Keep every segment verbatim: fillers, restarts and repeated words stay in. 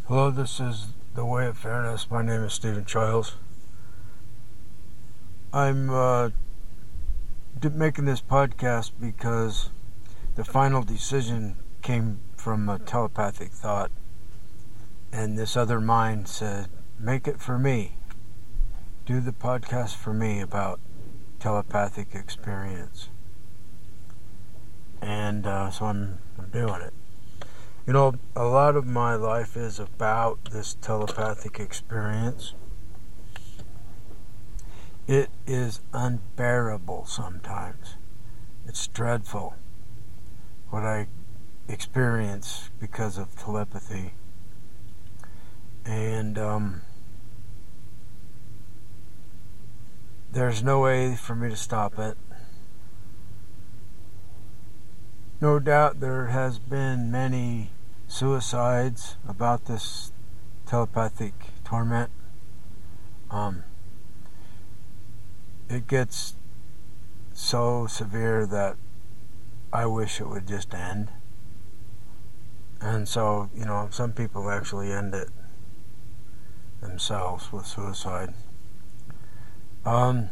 Hello, this is The Way of Fairness. My name is Stephen Childs. I'm uh, making this podcast because the final decision came from a telepathic thought, and this other mind said, make it for me. Do the podcast for me about telepathic experience. And uh, so I'm, I'm doing it. You know, a lot of my life is about this telepathic experience. It is unbearable sometimes. It's dreadful what I experience because of telepathy. And um, there's no way for me to stop it. No doubt there has been many suicides about this telepathic torment. Um, it gets so severe that I wish it would just end. And so, you know, some people actually end it themselves with suicide. Um,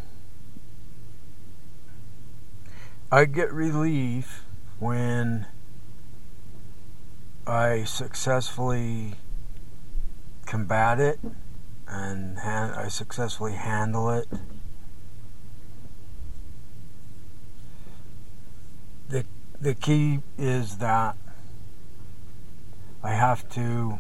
I get relief when I successfully combat it and ha- I successfully handle it. The the key is that I have to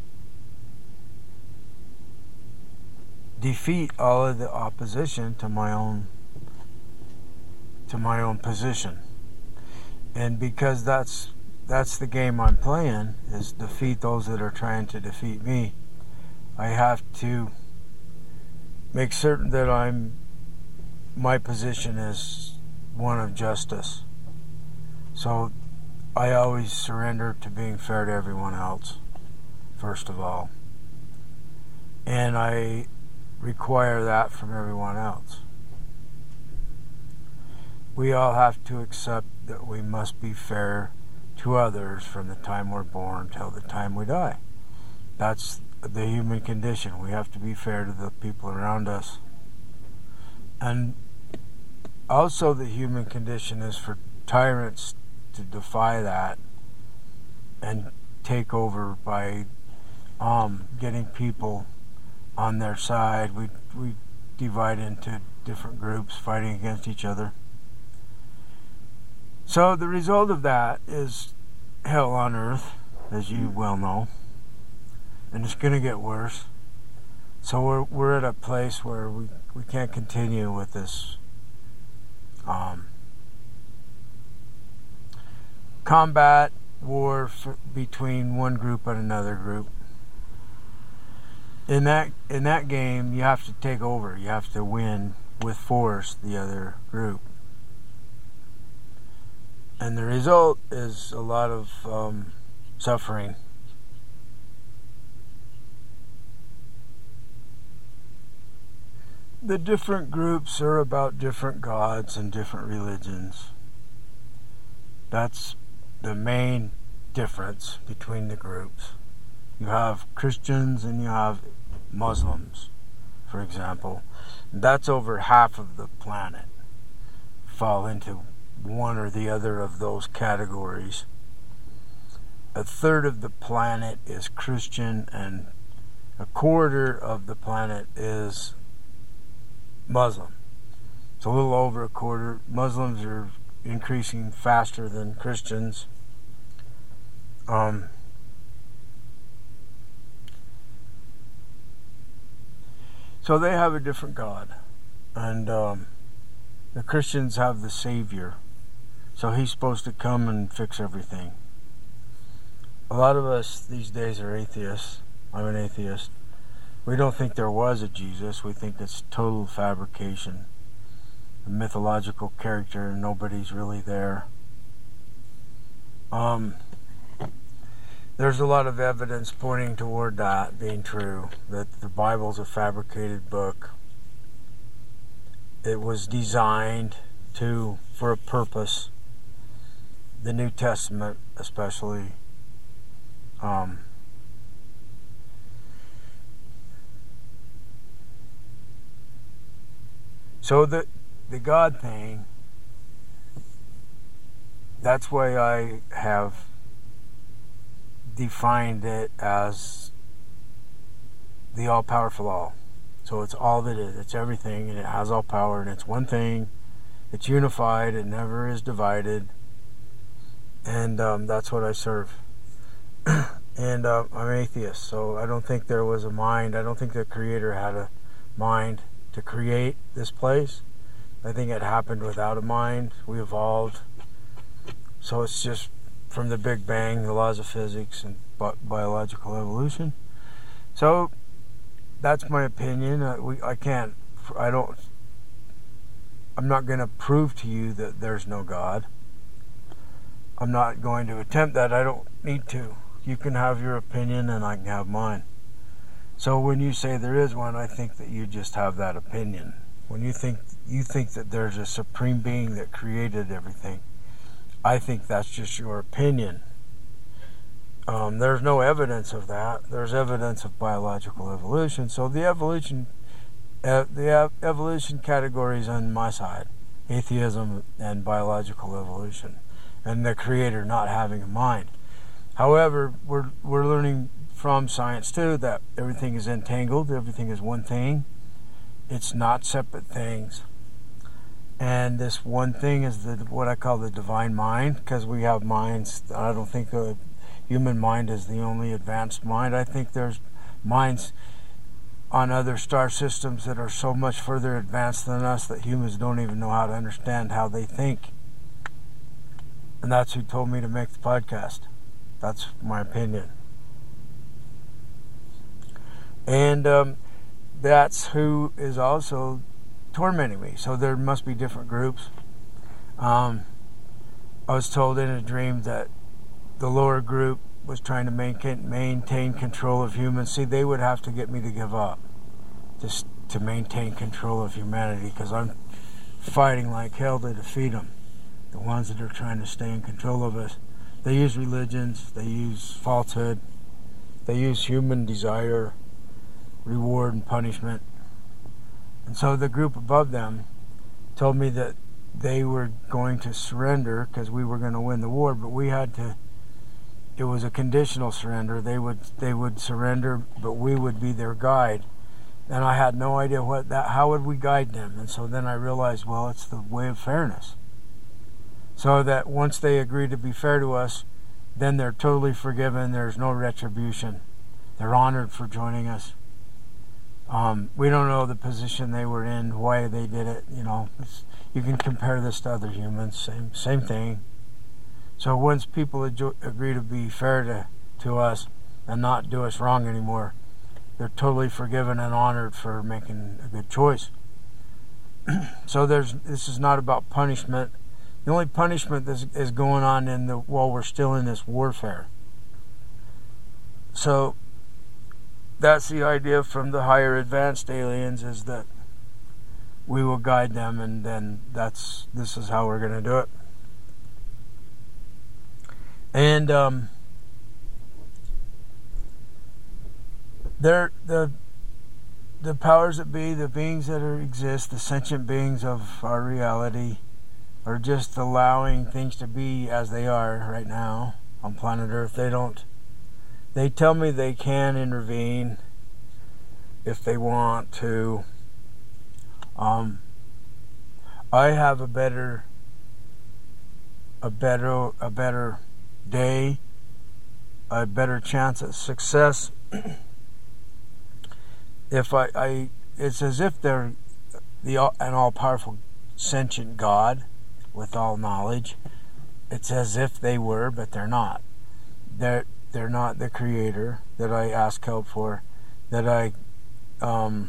defeat all of the opposition to my own to my own position. And because that's that's the game I'm playing, is defeat those that are trying to defeat me, I have to make certain that I'm my position is one of justice. So I always surrender to being fair to everyone else, first of all. And I require that from everyone else. We all have to accept that we must be fair to others from the time we're born till the time we die. That's the human condition. We have to be fair to the people around us. And also the human condition is for tyrants to defy that and take over by um, getting people on their side. We, we divide into different groups fighting against each other. So the result of that is hell on earth, as you well know, and it's going to get worse. So we're we're at a place where we, we can't continue with this um, combat war for, between one group and another group. In that in that game, you have to take over. You have to win with force the other group. And the result is a lot of um, suffering. The different groups are about different gods and different religions. That's the main difference between the groups. You have Christians and you have Muslims, for example. That's over half of the planet fall into one or the other of those categories. A third of the planet is Christian and a quarter of the planet is Muslim. It's a little over a quarter. Muslims are increasing faster than Christians. Um, so they have a different God. And um, the Christians have the Savior. So he's supposed to come and fix everything. A lot of us these days are atheists. I'm an atheist. We don't think there was a Jesus. We think it's total fabrication. A mythological character and nobody's really there. Um, there's a lot of evidence pointing toward that being true. That the Bible's a fabricated book. It was designed to for a purpose. The New Testament especially um, So the the God thing, that's why I have defined it as the all-powerful all. So it's all that is. It's everything, and it has all power, and it's one thing. It's unified. It never is divided. And um, that's what I serve. And uh, I'm atheist, so I don't think there was a mind. I don't think the Creator had a mind to create this place. I think it happened without a mind. We evolved. So it's just from the Big Bang, the laws of physics, and bi- biological evolution. So that's my opinion. Uh, we, I can't, I don't, I'm not going to prove to you that there's no God. I'm not going to attempt that. I don't need to. You can have your opinion and I can have mine. So when you say there is one, I think that you just have that opinion. When you think you think that there's a supreme being that created everything, I think that's just your opinion. Um, there's no evidence of that. There's evidence of biological evolution. So the evolution, uh, the ev- evolution categories on my side: atheism and biological evolution, and the Creator not having a mind. However, we're we're learning from science too that everything is entangled. Everything is one thing. It's not separate things. And this one thing is the what I call the divine mind, because we have minds. I don't think a human mind is the only advanced mind. I think there's minds on other star systems that are so much further advanced than us that humans don't even know how to understand how they think. And that's who told me to make the podcast. That's my opinion. And um, that's who is also tormenting me. So there must be different groups. Um, I was told in a dream that the lower group was trying to maintain, maintain control of humans. See, they would have to get me to give up just to maintain control of humanity, because I'm fighting like hell to defeat them. The ones that are trying to stay in control of us. They use religions, they use falsehood, they use human desire, reward and punishment. And so the group above them told me that they were going to surrender because we were going to win the war, but we had to, it was a conditional surrender. They would they would surrender, but we would be their guide. And I had no idea what that, how would we guide them? And so then I realized, well, it's the way of fairness. So that once they agree to be fair to us, then they're totally forgiven. There's no retribution. They're honored for joining us. Um, we don't know the position they were in, why they did it. You know, it's, you can compare this to other humans. Same same thing. So once people adjo- agree to be fair to, to us and not do us wrong anymore, they're totally forgiven and honored for making a good choice. So there's this is not about punishment. The only punishment that is going on in the while we're still in this warfare. So that's the idea from the higher advanced aliens, is that we will guide them, and then that's this is how we're going to do it. And um, they're the the powers that be, the beings that are, exist, the sentient beings of our reality, are just allowing things to be as they are right now on planet Earth. They don't. They tell me they can intervene if they want to. Um, I have a better, a better, a better day, a better chance at success. If I, I, it's as if they're the an all-powerful sentient God with all knowledge. It's as if they were, but they're not. They're they're not the Creator that I ask help for. That I, um,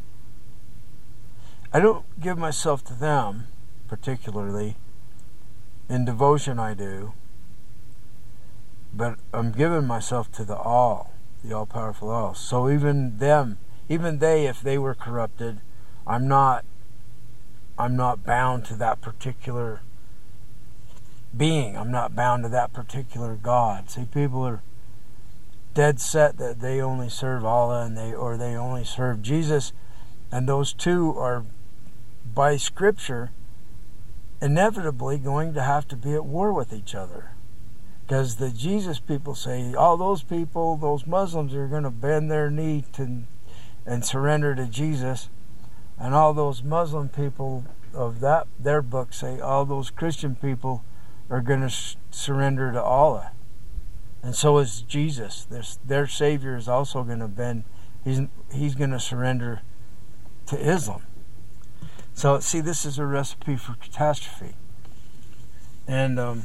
I don't give myself to them particularly. In devotion, I do. But I'm giving myself to the all, the all-powerful all. So even them, even they, if they were corrupted, I'm not. I'm not bound to that particular being. I'm not bound to that particular God. See, people are dead set that they only serve Allah and they or they only serve Jesus, and those two are by Scripture, inevitably going to have to be at war with each other. Because the Jesus people say, all those people, those Muslims are going to bend their knee to and surrender to Jesus. And all those Muslim people of that their book say all those Christian people are going to sh- surrender to Allah. And so is Jesus. Their, their Savior is also going to bend. He's, he's going to surrender to Islam. So, see, this is a recipe for catastrophe. And um,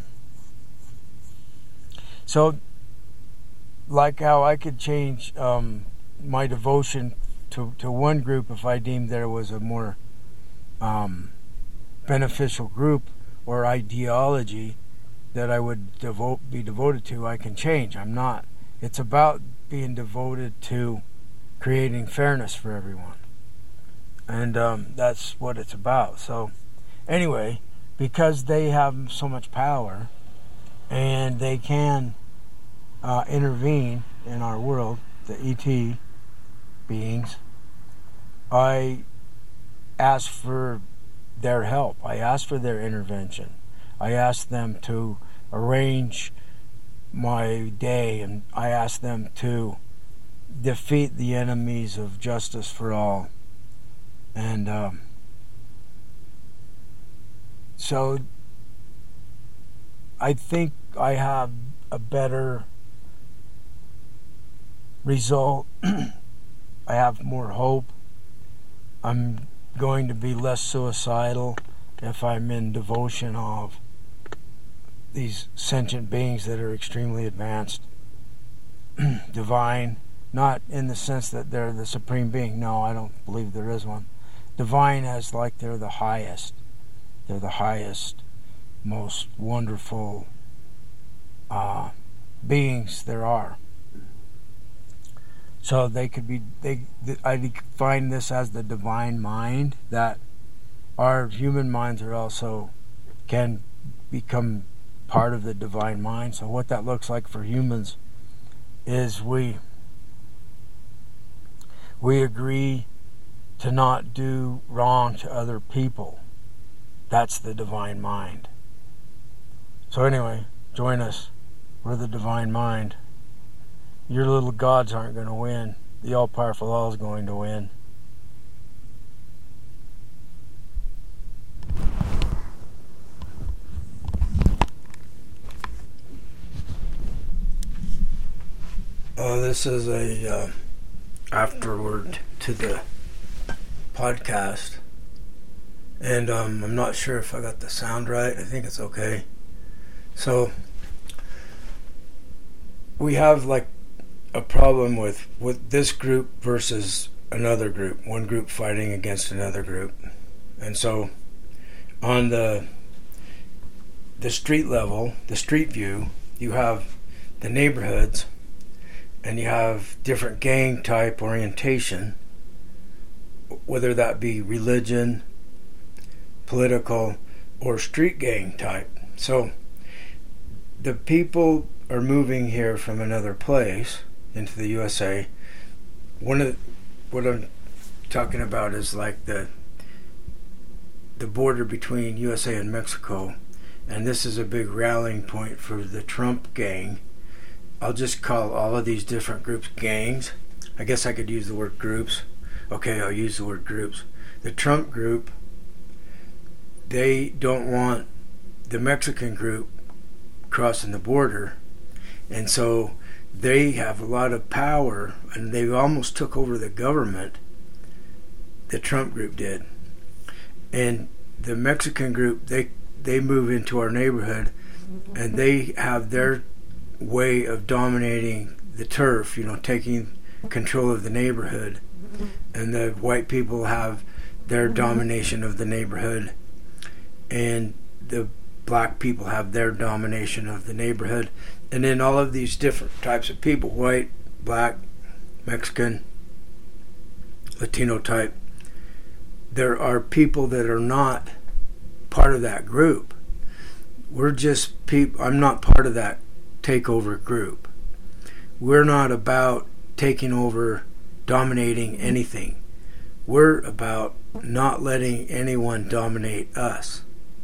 so, like how I could change um, my devotion to, to one group if I deemed there was a more um, beneficial group or ideology that I would devote be devoted to, I can change. I'm not. It's about being devoted to creating fairness for everyone. And um, that's what it's about. So, anyway, because they have so much power and they can uh, intervene in our world, the E T beings, I ask for their help. I ask for their intervention. I ask them to arrange my day, and I ask them to defeat the enemies of justice for all. And um, so I think I have a better result. I have more hope. I'm going to be less suicidal if I'm in devotion of these sentient beings that are extremely advanced, divine, not in the sense that they're the supreme being. No, I don't believe there is one. Divine as like they're the highest. They're the highest, most wonderful uh, beings there are. So they could be, they, I define this as the divine mind, that our human minds are also, can become part of the divine mind. So what that looks like for humans is we we agree to not do wrong to other people. That's the divine mind. So anyway, join us. We're the divine mind. Your little gods aren't going to win. The all-powerful Allah is going to win. Uh, this is a uh, afterword to the podcast, and um, I'm not sure if I got the sound right. I think it's okay. So we have like a problem with with this group versus another group. One group fighting against another group, and so on the the street level, the street view, you have the neighborhoods. And you have different gang type orientation, whether that be religion, political, or street gang type. So the people are moving here from another place into the U S A. One of the, what I'm talking about is like the the border between U S A and Mexico, and this is a big rallying point for the Trump gang. I'll just call all of these different groups gangs. I guess I could use the word groups. Okay, I'll use the word groups. The Trump group, they don't want the Mexican group crossing the border. And so they have a lot of power, and they almost took over the government. The Trump group did. And the Mexican group, they, they move into our neighborhood, and they have their way of dominating the turf, you know, taking control of the neighborhood. And the white people have their domination of the neighborhood, and the black people have their domination of the neighborhood. And then all of these different types of people, white, black, Mexican, Latino type, there are people that are not part of that group. We're just people. I'm not part of that takeover group. We're not about taking over, dominating anything. We're about not letting anyone dominate us.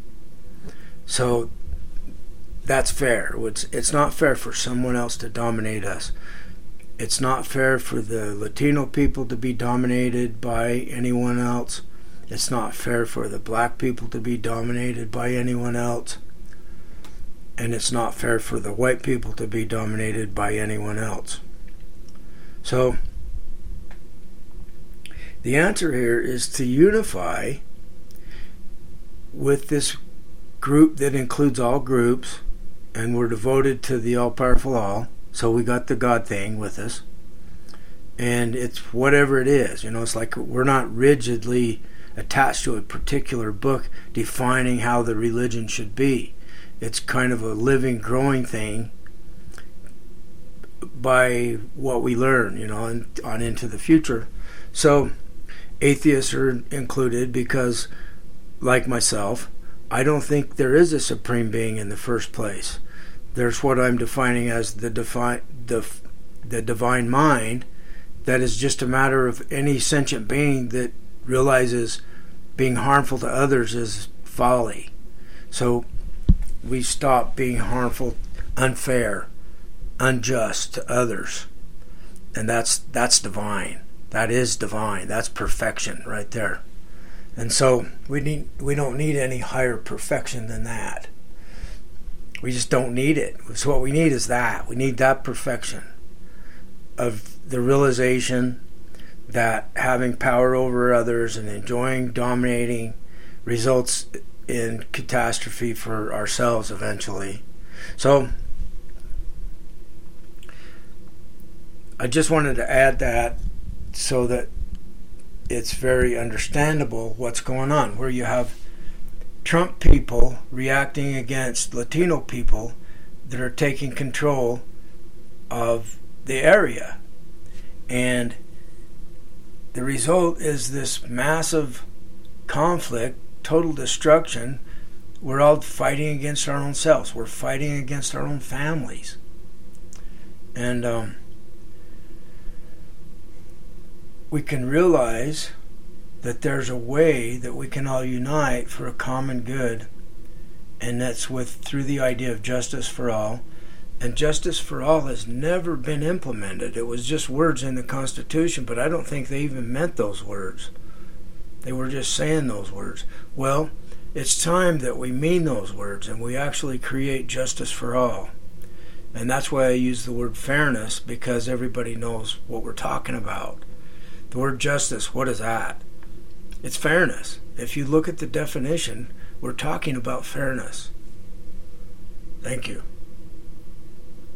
So that's fair. It's, it's not fair for someone else to dominate us. It's not fair for the Latino people to be dominated by anyone else. It's not fair for the black people to be dominated by anyone else. And it's not fair for the white people to be dominated by anyone else. So the answer here is to unify with this group that includes all groups, and we're devoted to the all-powerful all. So we got the God thing with us. And it's whatever it is. You know, it's like we're not rigidly attached to a particular book defining how the religion should be. It's kind of a living, growing thing by what we learn, you know, and on into the future. So atheists are included because, like myself, I don't think there is a supreme being in the first place. There's what I'm defining as the defi- the, the divine mind that is just a matter of any sentient being that realizes being harmful to others is folly. So we stop being harmful, unfair, unjust to others. And that's that's divine. That is divine. That's perfection right there. And so we need we don't need any higher perfection than that. We just don't need it. So what we need is that. We need that perfection of the realization that having power over others and enjoying dominating results in catastrophe for ourselves eventually. So I just wanted to add that so that it's very understandable what's going on, where you have Trump people reacting against Latino people that are taking control of the area. And the result is this massive conflict, total destruction. We're all fighting against our own selves. We're fighting against our own families. And um, we can realize that there's a way that we can all unite for a common good, and that's with through the idea of justice for all. And justice for all has never been implemented. It was just words in the Constitution, but I don't think they even meant those words. They were just saying those words. Well, it's time that we mean those words and we actually create justice for all. And that's why I use the word fairness, because everybody knows what we're talking about. The word justice, what is that? It's fairness. If you look at the definition, we're talking about fairness. Thank you.